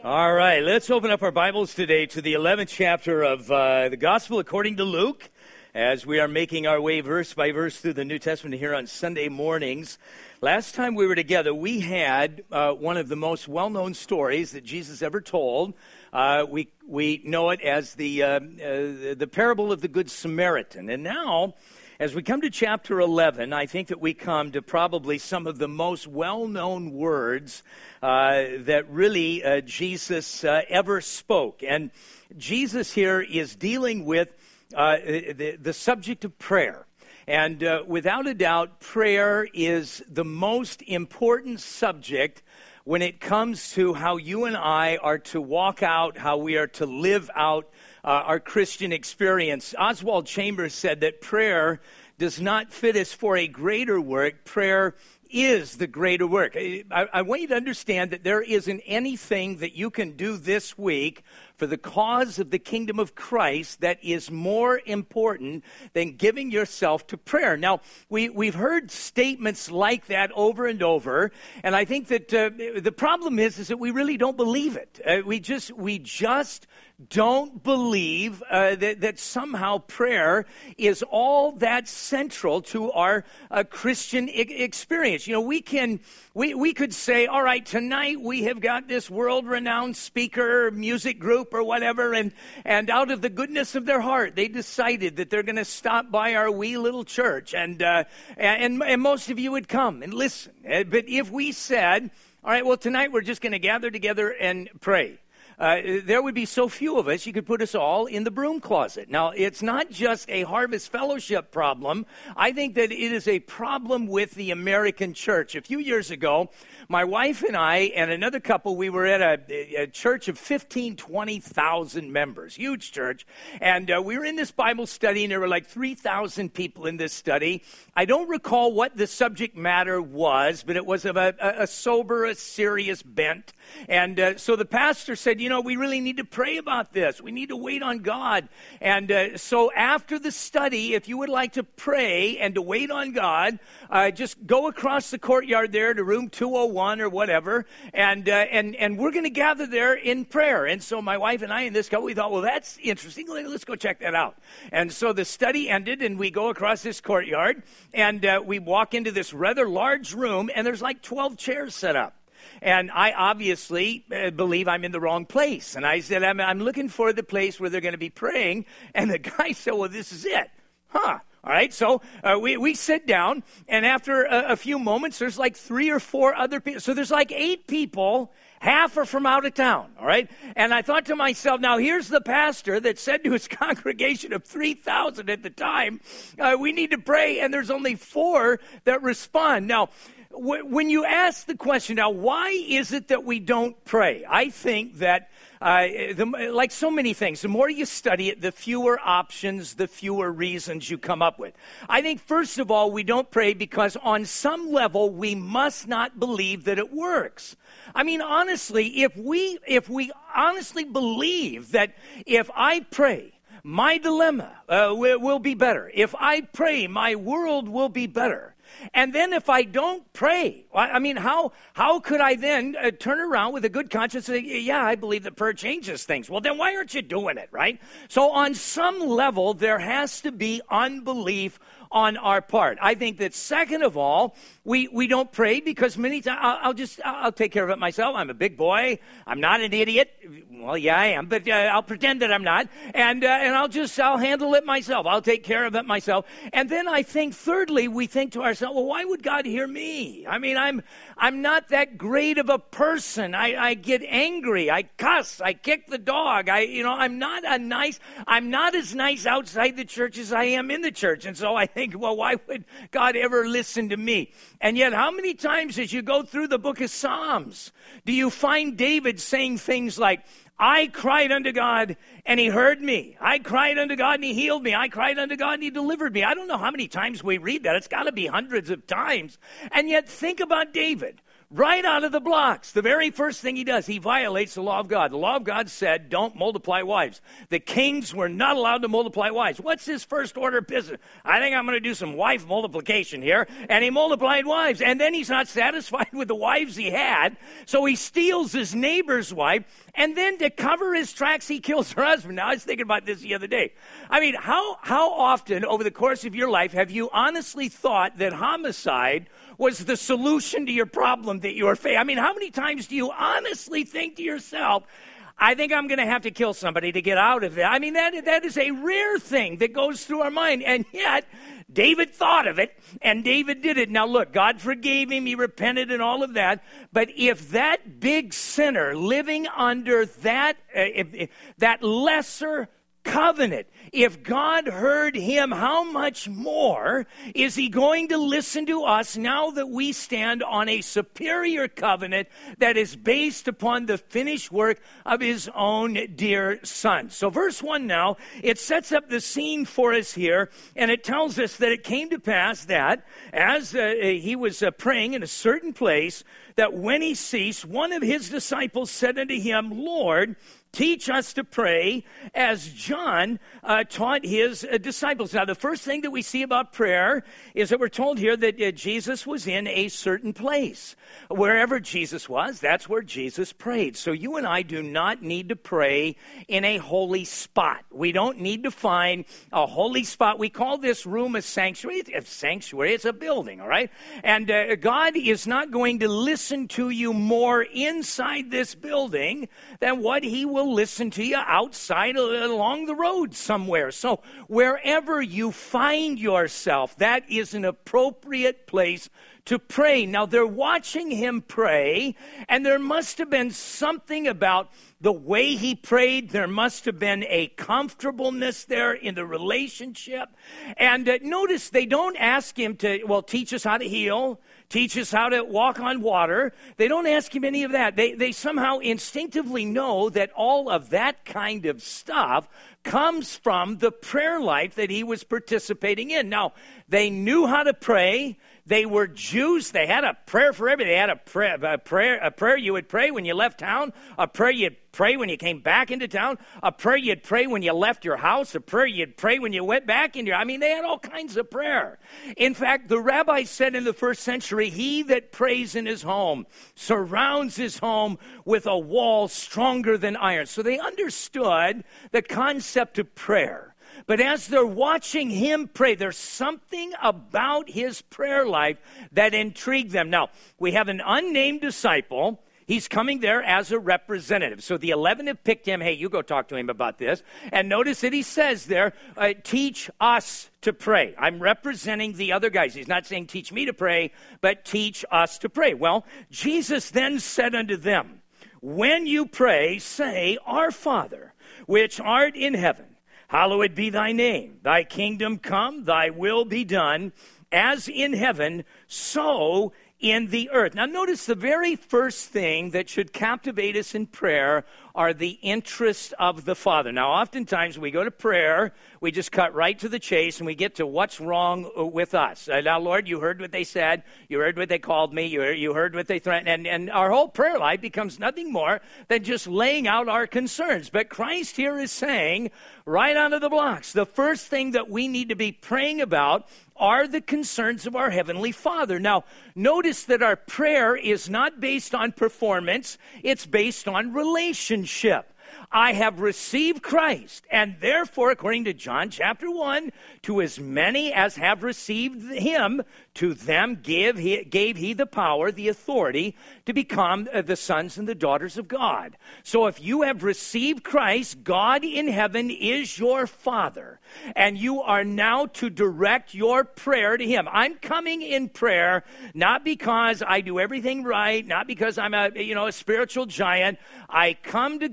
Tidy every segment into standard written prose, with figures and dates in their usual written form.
All right, let's open up our Bibles today to the 11th chapter of the Gospel according to Luke, as we are making our way verse by verse through the New Testament here on Sunday mornings. Last time we were together, we had one of the most well-known stories that Jesus ever told. We know it as the parable of the Good Samaritan. And now, as we come to chapter 11, I think that we come to probably some of the most well-known words that really Jesus ever spoke. And Jesus here is dealing with the subject of prayer. And without a doubt, prayer is the most important subject when it comes to how you and I are to walk out, how we are to live out our Christian experience. Oswald Chambers said that prayer does not fit us for a greater work. Prayer is the greater work. I want you to understand that there isn't anything that you can do this week for the cause of the kingdom of Christ that is more important than giving yourself to prayer. Now, we've heard statements like that over and over, and I think that the problem is that we really don't believe it. We just don't believe that somehow prayer is all that central to our Christian experience. You know, we could say, all right, tonight we have got this world-renowned speaker, music group, or whatever, and out of the goodness of their heart, they decided that they're going to stop by our wee little church, and most of you would come and listen. But if we said, all right, well, tonight we're just going to gather together and pray, there would be so few of us, you could put us all in the broom closet. Now, it's not just a Harvest Fellowship problem. I think that it is a problem with the American church. A few years ago, my wife and I and another couple, we were at a church of 20,000 members, huge church. And we were in this Bible study, and there were like 3,000 people in this study. I don't recall what the subject matter was, but it was of a sober, a serious bent. And so the pastor said, you know, we really need to pray about this. We need to wait on God. And so after the study, if you would like to pray and to wait on God, just go across the courtyard there to room 201 or whatever, and we're going to gather there in prayer. And so my wife and I and this couple, we thought, well, that's interesting. Let's go check that out. And so the study ended, and we go across this courtyard, and we walk into this rather large room, and there's like 12 chairs set up. And I obviously believe I'm in the wrong place. And I said, I'm looking for the place where they're going to be praying. And the guy said, well, this is it. Huh. All right, so we sit down, and after a few moments, there's like 3 or 4 other people. So there's like 8 people, half are from out of town, all right? And I thought to myself, now here's the pastor that said to his congregation of 3,000 at the time, we need to pray, and there's only 4 that respond. Now, when you ask the question, now, why is it that we don't pray? I think that, like so many things, the more you study it, the fewer options, the fewer reasons you come up with. I think, first of all, we don't pray because on some level, we must not believe that it works. I mean, honestly, if we honestly believe that if I pray, my dilemma will be better. If I pray, my world will be better. And then if I don't pray, I mean, how could I then turn around with a good conscience and say, yeah, I believe that prayer changes things. Well, then why aren't you doing it, right? So on some level, there has to be unbelief on our part. I think that second of all, we don't pray because many times I'll take care of it myself. I'm a big boy. I'm not an idiot. Well, yeah, I am, but I'll pretend that I'm not. And I'll handle it myself. I'll take care of it myself. And then I think thirdly, we think to ourselves, well, why would God hear me? I mean, I'm not that great of a person. I get angry. I cuss. I kick the dog. I'm not as nice outside the church as I am in the church. And so I think, well, why would God ever listen to me? And yet, how many times as you go through the book of Psalms do you find David saying things like, I cried unto God and he heard me. I cried unto God and he healed me. I cried unto God and he delivered me. I don't know how many times we read that. It's got to be hundreds of times. And yet think about David. right out of the blocks. The very first thing he does, he violates the law of God. The law of God said, don't multiply wives. The kings were not allowed to multiply wives. What's his first order of business? I think I'm going to do some wife multiplication here. And he multiplied wives. And then he's not satisfied with the wives he had, so he steals his neighbor's wife. And then to cover his tracks, he kills her husband. Now, I was thinking about this the other day. I mean, how often over the course of your life have you honestly thought that homicide was the solution to your problem that you are facing? I mean, how many times do you honestly think to yourself, I think I'm going to have to kill somebody to get out of it? I mean, that is a rare thing that goes through our mind. And yet, David thought of it, and David did it. Now, look, God forgave him. He repented and all of that. But if that big sinner living under that lesser covenant, if God heard him, how much more is he going to listen to us now that we stand on a superior covenant that is based upon the finished work of his own dear son? So verse 1 now, it sets up the scene for us here, and it tells us that it came to pass that as he was praying in a certain place, that when he ceased, one of his disciples said unto him, Lord, teach us to pray as John taught his disciples. Now, the first thing that we see about prayer is that we're told here that Jesus was in a certain place. Wherever Jesus was, that's where Jesus prayed. So you and I do not need to pray in a holy spot. We don't need to find a holy spot. We call this room a sanctuary. A sanctuary, it's a building, all right? And God is not going to listen to you more inside this building than what he will listen to you outside along the road somewhere. So wherever you find yourself, that is an appropriate place to pray. Now, they're watching him pray, and there must have been something about the way he prayed. There must have been a comfortableness there in the relationship. And notice they don't ask him to, teach us how to heal, teach us how to walk on water. They don't ask him any of that. They somehow instinctively know that all of that kind of stuff comes from the prayer life that he was participating in. Now, they knew how to pray. They were Jews. They had a prayer for everything. They had a prayer you would pray when you left town, a prayer you'd pray when you came back into town, a prayer you'd pray when you left your house, a prayer you'd pray when you went back into they had all kinds of prayer. In fact, the rabbis said in the first century, he that prays in his home surrounds his home with a wall stronger than iron. So they understood the concept of prayer. But as they're watching him pray, there's something about his prayer life that intrigued them. Now, we have an unnamed disciple. He's coming there as a representative. So the 11 have picked him. Hey, you go talk to him about this. And notice that he says there, teach us to pray. I'm representing the other guys. He's not saying teach me to pray, but teach us to pray. Well, Jesus then said unto them, when you pray, say, Our Father, which art in heaven, hallowed be thy name. Thy kingdom come, thy will be done, as in heaven, so in the earth. Now notice the very first thing that should captivate us in prayer are the interests of the Father. Now oftentimes we go to prayer, we just cut right to the chase and we get to what's wrong with us. Now Lord, you heard what they said, you heard what they called me, you heard what they threatened, and our whole prayer life becomes nothing more than just laying out our concerns. But Christ here is saying, right out of the blocks, the first thing that we need to be praying about are the concerns of our Heavenly Father. Now, notice that our prayer is not based on performance, it's based on relationship. I have received Christ, and therefore, according to John chapter 1, to as many as have received him, to them gave he the power, the authority, to become the sons and the daughters of God. So if you have received Christ, God in heaven is your Father, and you are now to direct your prayer to him. I'm coming in prayer not because I do everything right, not because I'm a spiritual giant. I come to God with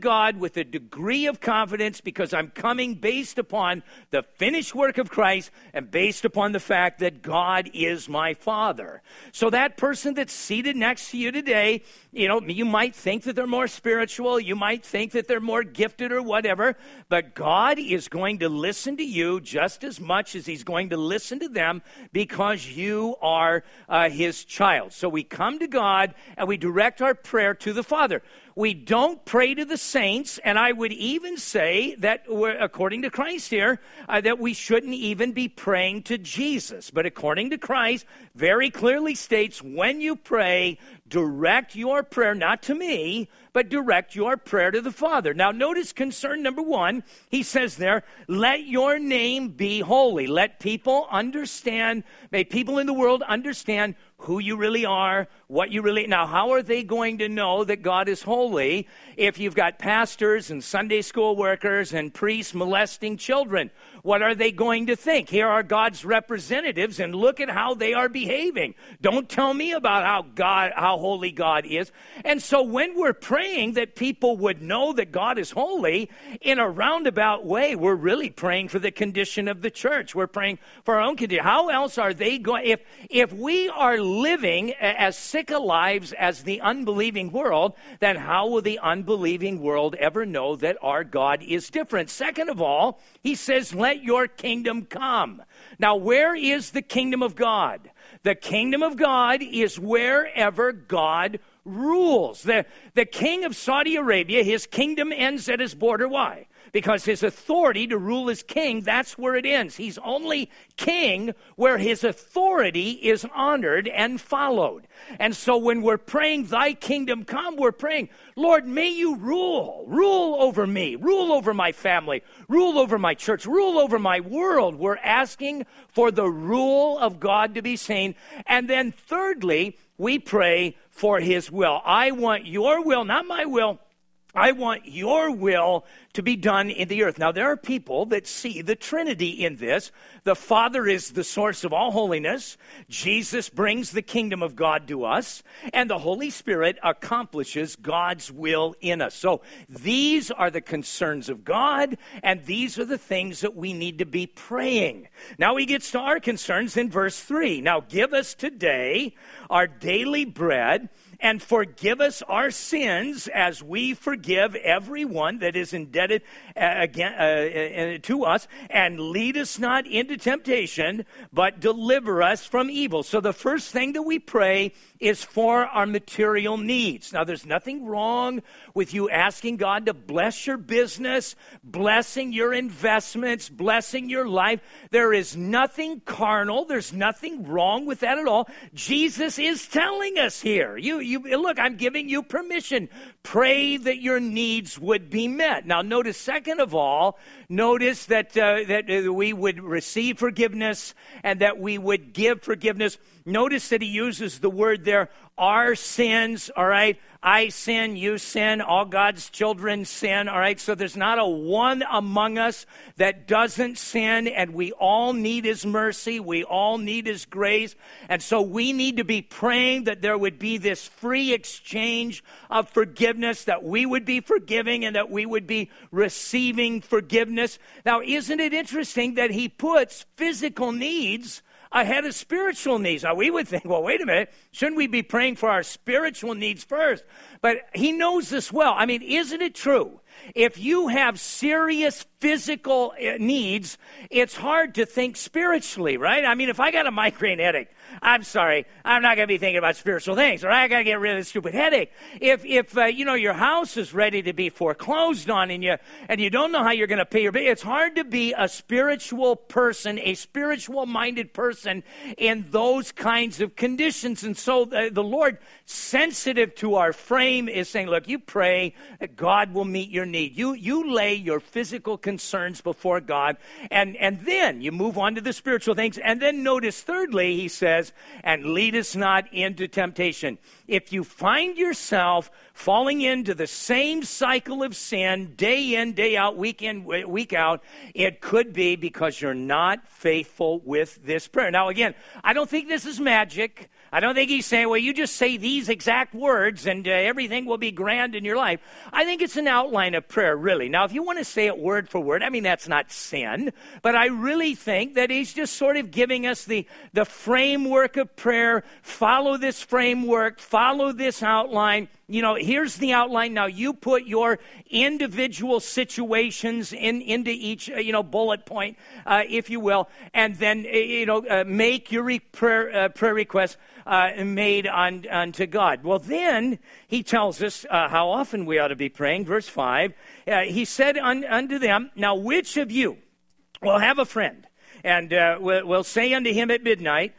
with a degree of confidence because I'm coming based upon the finished work of Christ and based upon the fact that God is my Father. So that person that's seated next to you today, you might think that they're more spiritual. You might think that they're more gifted or whatever, but God is going to listen to you just as much as he's going to listen to them because you are his child. So we come to God and we direct our prayer to the Father. We don't pray to the saints, and I would even say that, according to Christ here, that we shouldn't even be praying to Jesus. But according to Christ, very clearly states, when you pray, direct your prayer, not to me, but direct your prayer to the Father. Now, notice concern number 1. He says there, let your name be holy. Let people understand, may people in the world understand who you really are, what you really... Now, how are they going to know that God is holy if you've got pastors and Sunday school workers and priests molesting children? What are they going to think? Here are God's representatives, and look at how they are behaving. Don't tell me about how holy God is. And so when we're praying that people would know that God is holy, in a roundabout way, we're really praying for the condition of the church. We're praying for our own condition. How else are they going... If we are living as sick of lives as the unbelieving world, then how will the unbelieving world ever know that our God is different? Second of all, he says, let your kingdom come. Now, where is the kingdom of God? The kingdom of God is wherever God rules. The king of Saudi Arabia, his kingdom ends at his border. Why? Because his authority to rule as king, that's where it ends. He's only king where his authority is honored and followed. And so when we're praying, thy kingdom come, we're praying, Lord, may you rule. Rule over me. Rule over my family. Rule over my church. Rule over my world. We're asking for the rule of God to be seen. And then thirdly, we pray for his will. I want your will, not my will. I want your will to be done in the earth. Now, there are people that see the Trinity in this. The Father is the source of all holiness. Jesus brings the kingdom of God to us. And the Holy Spirit accomplishes God's will in us. So these are the concerns of God, and these are the things that we need to be praying. Now he gets to our concerns in verse 3. Now give us today our daily bread, and forgive us our sins as we forgive everyone that is indebted to us. And lead us not into temptation, but deliver us from evil. So the first thing that we pray is for our material needs. Now, there's nothing wrong with you asking God to bless your business, blessing your investments, blessing your life. There is nothing carnal. There's nothing wrong with that at all. Jesus is telling us here, look, I'm giving you permission. Pray that your needs would be met. Now, notice, second of all, notice that we would receive forgiveness and that we would give forgiveness. Notice that he uses the word there, our sins, all right? I sin, you sin, all God's children sin, all right? So there's not a one among us that doesn't sin, and we all need his mercy. We all need his grace. And so we need to be praying that there would be this free exchange of forgiveness, that we would be forgiving and that we would be receiving forgiveness. Now, isn't it interesting that he puts physical needs ahead of spiritual needs? Now, we would think, well, wait a minute, shouldn't we be praying for our spiritual needs first? But he knows this well. I mean, isn't it true? If you have serious physical needs, it's hard to think spiritually, right? I mean, if I got a migraine headache, I'm sorry, I'm not going to be thinking about spiritual things, all right? I got to get rid of this stupid headache. If your house is ready to be foreclosed on and you don't know how you're going to pay your bill, it's hard to be a spiritual person, a spiritual-minded person in those kinds of conditions. And so the Lord, sensitive to our frame, is saying, look, you pray that God will meet your need. You lay your physical concerns before God, and then you move on to the spiritual things. And then notice, thirdly, he says, and lead us not into temptation. If you find yourself falling into the same cycle of sin day in, day out, week in, week out, it could be because you're not faithful with this prayer. Now, again, I don't think this is magic. I don't think he's saying, well, you just say these exact words and everything will be grand in your life. I think it's an outline of prayer, really. Now, if you want to say it word for word, I mean, that's not sin. But I really think that he's just sort of giving us the framework of prayer. Follow this framework. Follow this outline. You know, here's the outline. Now, you put your individual situations into each, bullet point, if you will, and then, make your prayer requests made unto God. Well, then he tells us how often we ought to be praying. Verse 5, he said unto them, now which of you will have a friend, and will say unto him at midnight,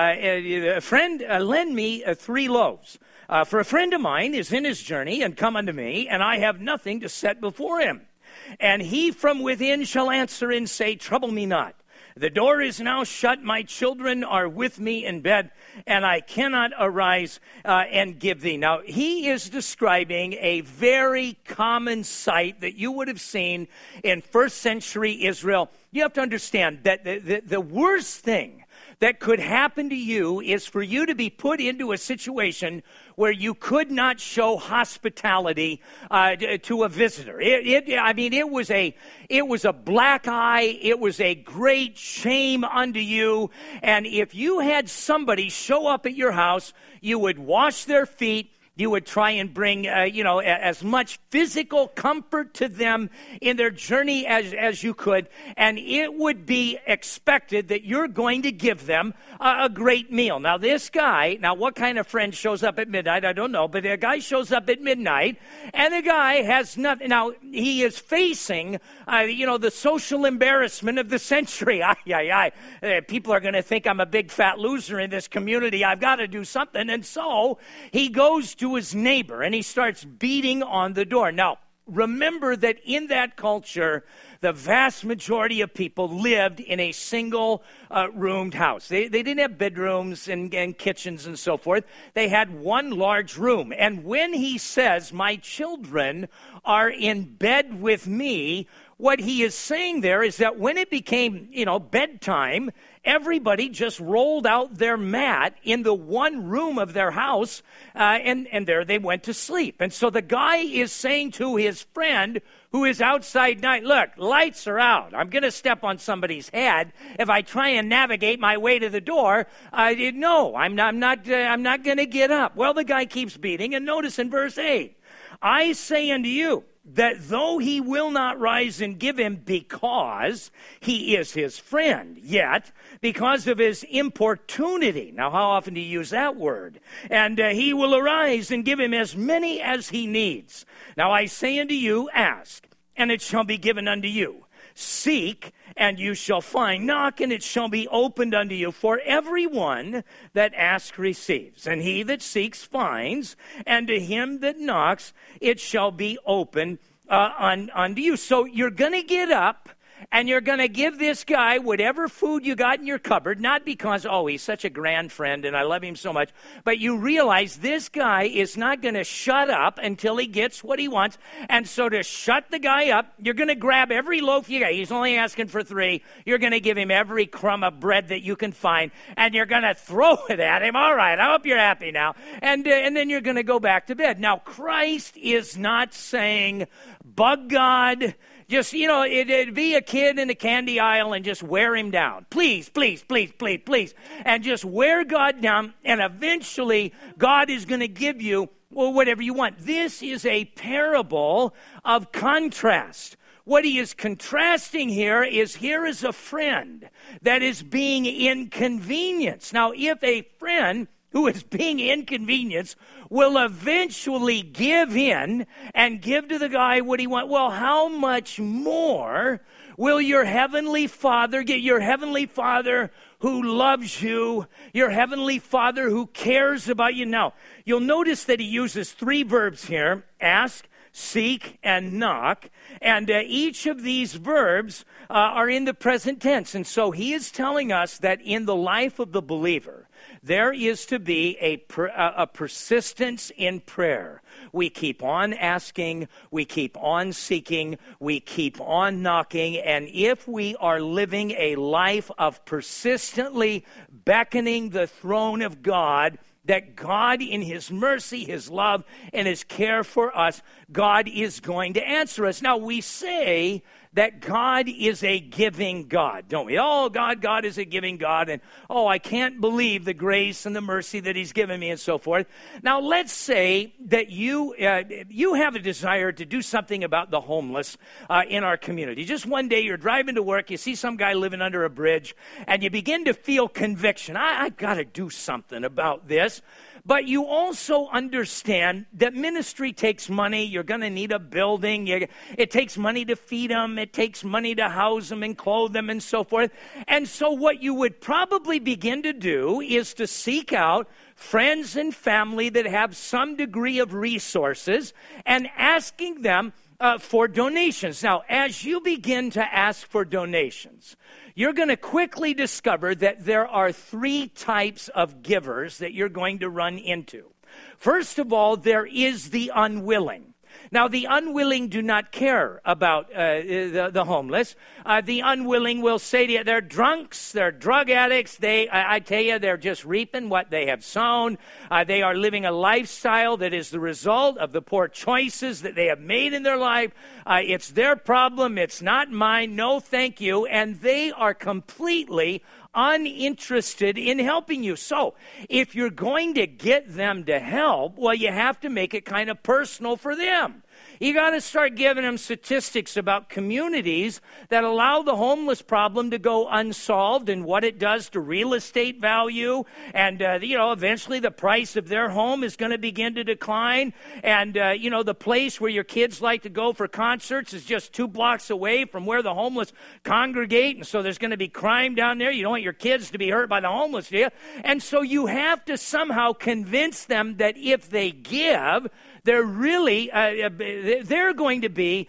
friend, lend me 3 loaves. For a friend of mine is in his journey, and come unto me, and I have nothing to set before him. And he from within shall answer and say, trouble me not. The door is now shut, my children are with me in bed, and I cannot arise and give thee. Now, he is describing a very common sight that you would have seen in first century Israel. You have to understand that the worst thing that could happen to you is for you to be put into a situation where you could not show hospitality to a visitor. It was a black eye. It was a great shame unto you. And if you had somebody show up at your house, you would wash their feet. You would try and bring, as much physical comfort to them in their journey as you could. And it would be expected that you're going to give them a great meal. Now, this guy, what kind of friend shows up at midnight? I don't know. But a guy shows up at midnight, and the guy has nothing. Now, he is facing, the social embarrassment of the century. People are going to think I'm a big fat loser in this community. I've got to do something. And so he goes to his neighbor and he starts beating on the door. Now, remember that in that culture, the vast majority of people lived in a single roomed house. They didn't have bedrooms and kitchens and so forth. They had one large room. And when he says, my children are in bed with me, what he is saying there is that when it became, bedtime, everybody just rolled out their mat in the one room of their house, and there they went to sleep. And so the guy is saying to his friend who is outside night, look, lights are out. I'm going to step on somebody's head if I try and navigate my way to the door. No, I'm not going to get up. Well, the guy keeps beating, and notice in verse 8, I say unto you, that though he will not rise and give him because he is his friend, yet because of his importunity. Now, how often do you use that word? And he will arise and give him as many as he needs. Now, I say unto you, ask, and it shall be given unto you. Seek, and you shall find. Knock, and it shall be opened unto you. For everyone that asks receives, and he that seeks finds, and to him that knocks it shall be opened unto you. So you're going to get up, and you're going to give this guy whatever food you got in your cupboard, not because, he's such a grand friend and I love him so much, but you realize this guy is not going to shut up until he gets what he wants. And so to shut the guy up, you're going to grab every loaf you got. He's only asking for 3. You're going to give him every crumb of bread that you can find, and you're going to throw it at him. All right, I hope you're happy now. And then you're going to go back to bed. Now, Christ is not saying, bug God, just, it'd be a kid in the candy aisle and just wear him down. Please, please, please, please, please. And just wear God down, and eventually God is going to give you whatever you want. This is a parable of contrast. What he is contrasting here is a friend that is being inconvenienced. Now, if a friend who is being inconvenienced will eventually give in and give to the guy what he wants, well, how much more will your heavenly Father get? Your heavenly Father who loves you, your heavenly Father who cares about you. Now, you'll notice that he uses 3 verbs here: ask, seek, and knock. And each of these verbs are in the present tense. And so he is telling us that in the life of the believer, there is to be a persistence in prayer. We keep on asking, we keep on seeking, we keep on knocking, and if we are living a life of persistently beckoning the throne of God, that God in his mercy, his love, and his care for us, God is going to answer us. Now, we say that God is a giving God, don't we? Oh, God is a giving God, and oh, I can't believe the grace and the mercy that he's given me and so forth. Now, let's say that you have a desire to do something about the homeless in our community. Just one day you're driving to work, you see some guy living under a bridge, and you begin to feel conviction. I've got to do something about this. But you also understand that ministry takes money. You're going to need a building. It takes money to feed them. It takes money to house them and clothe them and so forth. And so what you would probably begin to do is to seek out friends and family that have some degree of resources and asking them for donations. Now, as you begin to ask for donations, you're going to quickly discover that there are three types of givers that you're going to run into. First of all, there is the unwilling. Now, the unwilling do not care about the homeless. The unwilling will say to you, they're drunks, they're drug addicts. I tell you, they're just reaping what they have sown. They are living a lifestyle that is the result of the poor choices that they have made in their life. It's their problem. It's not mine. No, thank you. And they are completely uninterested in helping you. So if you're going to get them to help, well, you have to make it kind of personal for them. You got to start giving them statistics about communities that allow the homeless problem to go unsolved and what it does to real estate value. And, eventually the price of their home is going to begin to decline. And, the place where your kids like to go for concerts is just 2 blocks away from where the homeless congregate. And so there's going to be crime down there. You don't want your kids to be hurt by the homeless, do you? And so you have to somehow convince them that if they give, they're really, they're going to be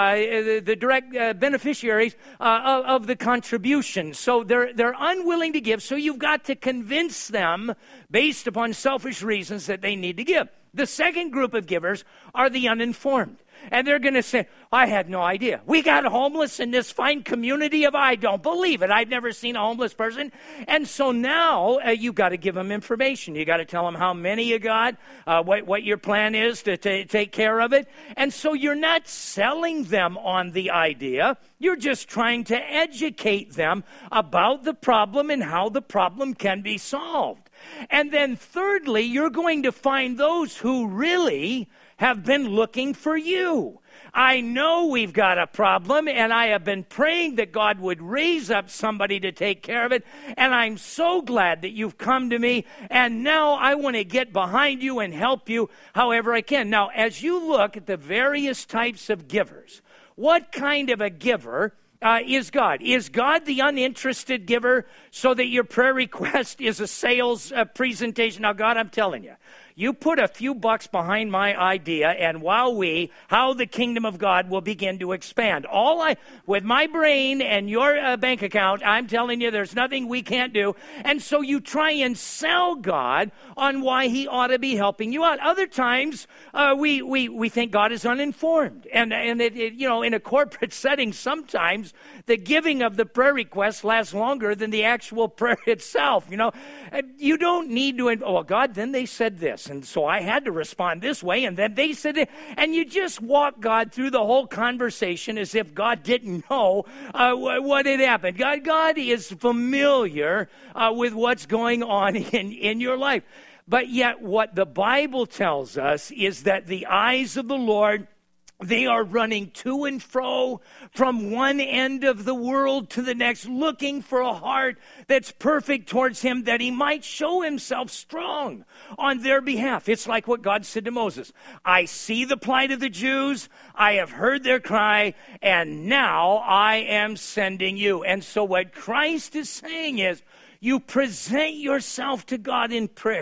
the direct beneficiaries of the contribution. So they're unwilling to give. So you've got to convince them, based upon selfish reasons, that they need to give. The second group of givers are the uninformed. And they're going to say, I had no idea. We got homeless in this fine community of, I don't believe it. I've never seen a homeless person. And so now you've got to give them information. You got to tell them how many you got, what your plan is to take care of it. And so you're not selling them on the idea. You're just trying to educate them about the problem and how the problem can be solved. And then thirdly, you're going to find those who really have been looking for you. I know we've got a problem, and I have been praying that God would raise up somebody to take care of it, and I'm so glad that you've come to me, and now I want to get behind you and help you however I can. Now, as you look at the various types of givers, what kind of a giver is God? Is God the uninterested giver so that your prayer request is a sales presentation? Now, God, I'm telling you, you put a few bucks behind my idea, and how the kingdom of God will begin to expand. With my brain and your bank account, I'm telling you, there's nothing we can't do. And so you try and sell God on why he ought to be helping you out. Other times, we think God is uninformed. And in a corporate setting, sometimes the giving of the prayer request lasts longer than the actual prayer itself. You don't need to, God, then they said this. And so I had to respond this way, and then they said it. And you just walk God through the whole conversation as if God didn't know what had happened. God is familiar with what's going on in your life. But yet what the Bible tells us is that the eyes of the Lord, they are running to and fro from one end of the world to the next, looking for a heart that's perfect towards him, that he might show himself strong on their behalf. It's like what God said to Moses. I see the plight of the Jews. I have heard their cry, and now I am sending you. And so what Christ is saying is, you present yourself to God in prayer.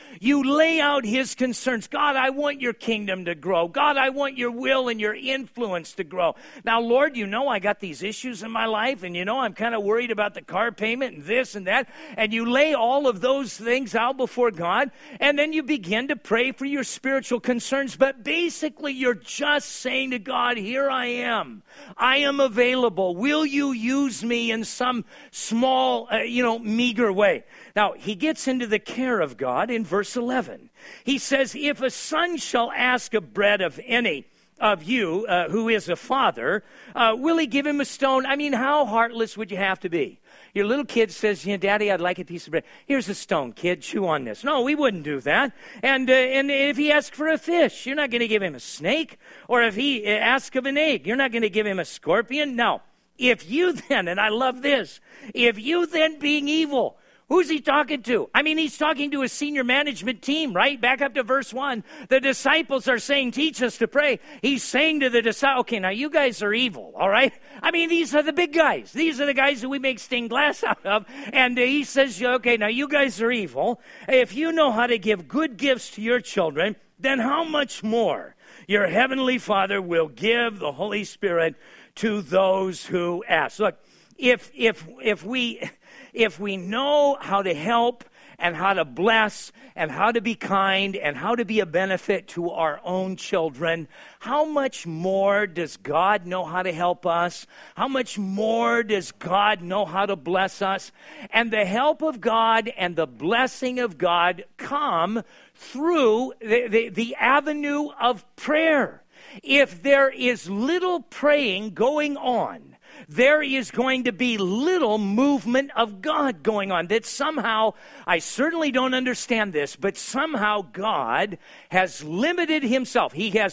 You lay out his concerns. God, I want your kingdom to grow. God, I want your will and your influence to grow. Now, Lord, you know I got these issues in my life, and you know I'm kind of worried about the car payment and this and that. And you lay all of those things out before God, and then you begin to pray for your spiritual concerns. But basically, you're just saying to God, here I am. I am available. Will you use me in some small, meager way? Now, he gets into the care of God in verse 11. He says, if a son shall ask of bread of any of you who is a father, will he give him a stone? I mean, how heartless would you have to be? Your little kid says, Daddy, I'd like a piece of bread. Here's a stone, kid. Chew on this. No, we wouldn't do that. And if he asks for a fish, you're not going to give him a snake. Or if he asks of an egg, you're not going to give him a scorpion. No. If you then, and I love this, if you then being evil, who's he talking to? I mean, he's talking to a senior management team, right? Back up to verse 1. The disciples are saying, teach us to pray. He's saying to the disciples, okay, now you guys are evil, all right? I mean, these are the big guys. These are the guys that we make stained glass out of. And he says, okay, now you guys are evil. If you know how to give good gifts to your children, then how much more your heavenly Father will give the Holy Spirit to those who ask. Look, if we know how to help and how to bless and how to be kind and how to be a benefit to our own children, how much more does God know how to help us? How much more does God know how to bless us? And the help of God and the blessing of God come through the avenue of prayer. If there is little praying going on, there is going to be little movement of God going on. That somehow, I certainly don't understand this, but somehow God has limited himself. He has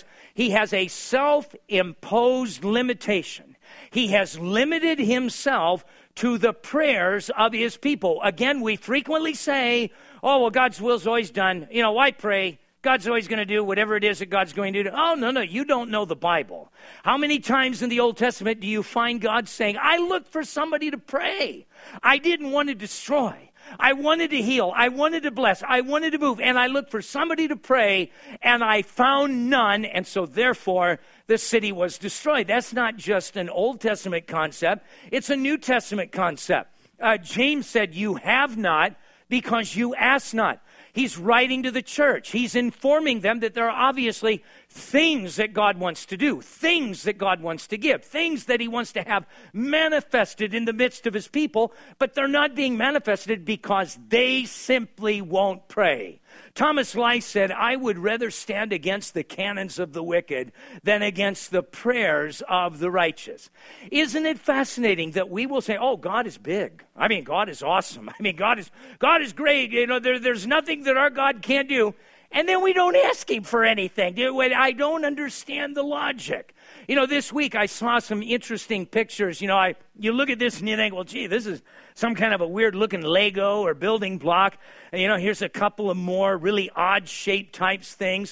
a self-imposed limitation. He has limited himself to the prayers of his people. Again, we frequently say, oh, well, God's will's always done. Why pray? God's always going to do whatever it is that God's going to do. Oh, no, you don't know the Bible. How many times in the Old Testament do you find God saying, I looked for somebody to pray. I didn't want to destroy. I wanted to heal. I wanted to bless. I wanted to move. And I looked for somebody to pray, and I found none. And so therefore, the city was destroyed. That's not just an Old Testament concept. It's a New Testament concept. James said, you have not because you ask not. He's writing to the church. He's informing them that there are obviously things that God wants to do, things that God wants to give, things that he wants to have manifested in the midst of his people, but they're not being manifested because they simply won't pray. Thomas Ly said, I would rather stand against the cannons of the wicked than against the prayers of the righteous. Isn't it fascinating that we will say, oh, God is big. I mean, God is awesome. I mean, God is great. There's nothing that our God can't do. And then we don't ask him for anything. I don't understand the logic. This week I saw some interesting pictures. You look at this and you think, well, gee, this is some kind of a weird-looking Lego or building block. And, here's a couple of more really odd-shaped types things.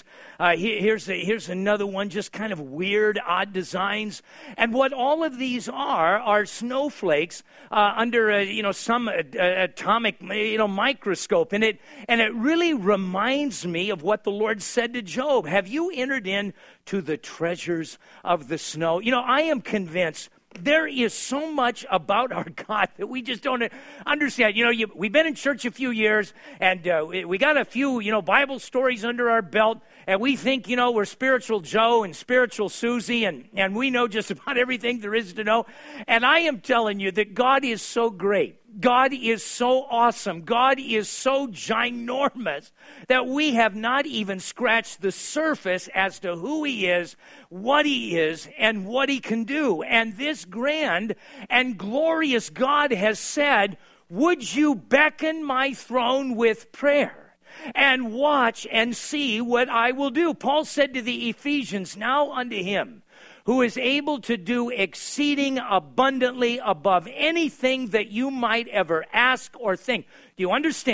Here's another one, just kind of weird, odd designs. And what all of these are snowflakes under, some atomic, microscope. And it really reminds me of what the Lord said to Job. Have you entered into the treasures of the snow? I am convinced there is so much about our God that we just don't understand. We've been in church a few years, and we got a few, Bible stories under our belt, and we think, we're spiritual Joe and spiritual Susie, and we know just about everything there is to know. And I am telling you that God is so great. God is so awesome. God is so ginormous that we have not even scratched the surface as to who he is, and what he can do. And this grand and glorious God has said, would you beckon my throne with prayer and watch and see what I will do? Paul said to the Ephesians, now unto him who is able to do exceeding abundantly above anything that you might ever ask or think. Do you understand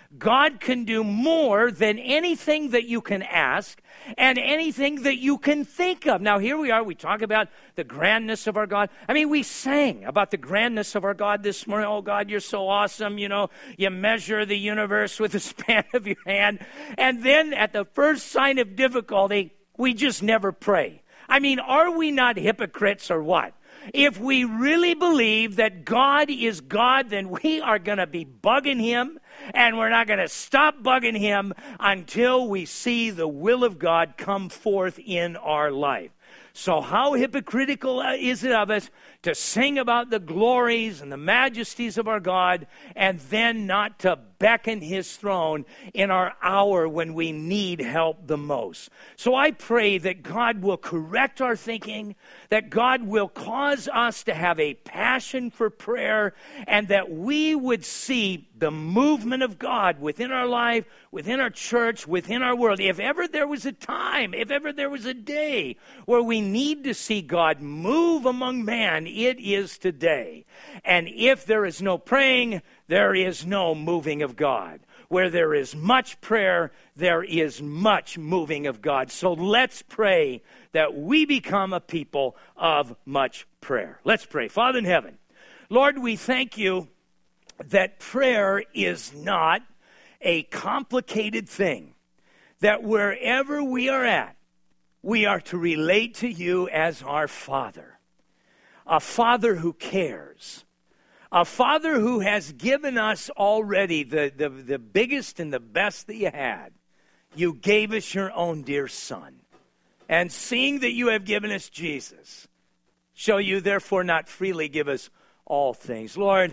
God can do more than anything that you can ask and anything that you can think of. Now, here we are. We talk about the grandness of our God. I mean, we sang about the grandness of our God this morning. Oh, God, you're so awesome. You know, you measure the universe with the span of your hand. And then at the first sign of difficulty, we just never pray. I mean, are we not hypocrites or what? If we really believe that God is God, then we are going to be bugging him, and we're not going to stop bugging him until we see the will of God come forth in our life. So how hypocritical is it of us to sing about the glories and the majesties of our God and then not to beckon his throne in our hour when we need help the most? So I pray that God will correct our thinking, that God will cause us to have a passion for prayer, and that we would see the movement of God within our life, within our church, within our world. If ever there was a time, if ever there was a day where we need to see God move among man, it is today. And if there is no praying, there is no moving of God. Where there is much prayer, there is much moving of God. So let's pray that we become a people of much prayer. Let's pray. Father in heaven, Lord, we thank you that prayer is not a complicated thing, that wherever we are at, we are to relate to you as our Father, a Father who cares, a Father who has given us already the biggest and the best that you had. You gave us your own dear Son. And seeing that you have given us Jesus, shall you therefore not freely give us all things? Lord,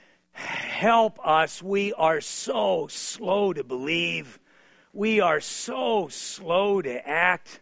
help us. We are so slow to believe. We are so slow to act.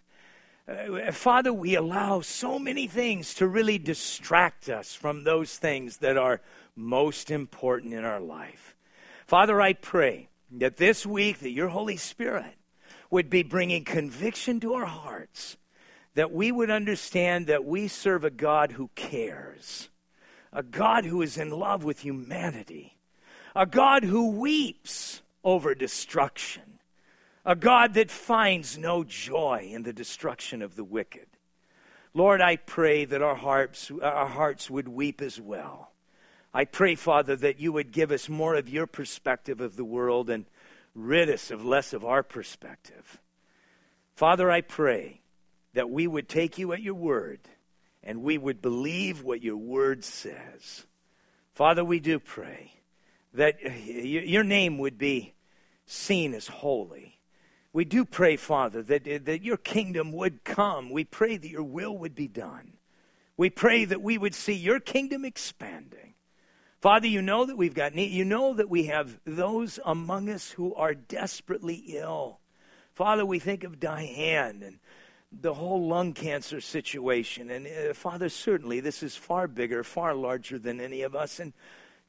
Father, we allow so many things to really distract us from those things that are most important in our life. Father, I pray that this week that your Holy Spirit would be bringing conviction to our hearts, that we would understand that we serve a God who cares, a God who is in love with humanity, a God who weeps over destruction, a God that finds no joy in the destruction of the wicked. Lord, I pray that our hearts would weep as well. I pray, Father, that you would give us more of your perspective of the world and rid us of less of our perspective. Father, I pray that we would take you at your word and we would believe what your word says. Father, we do pray that your name would be seen as holy. We do pray, Father, that your kingdom would come. We pray that your will would be done. We pray that we would see your kingdom expanding. Father, you know that we've got need. You know that we have those among us who are desperately ill. Father, we think of Diane and the whole lung cancer situation. And Father, certainly this is far bigger, far larger than any of us. And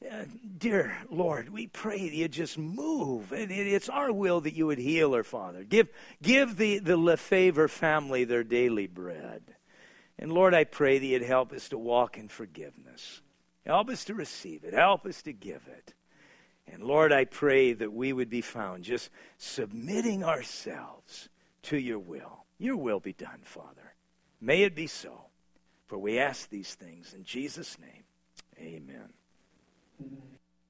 dear Lord, we pray that you just move. It's our will that you would heal her, Father. Give the Lefevre family their daily bread. And Lord, I pray that you'd help us to walk in forgiveness. Help us to receive it. Help us to give it. And Lord, I pray that we would be found just submitting ourselves to your will. Your will be done, Father. May it be so. For we ask these things in Jesus' name. Amen.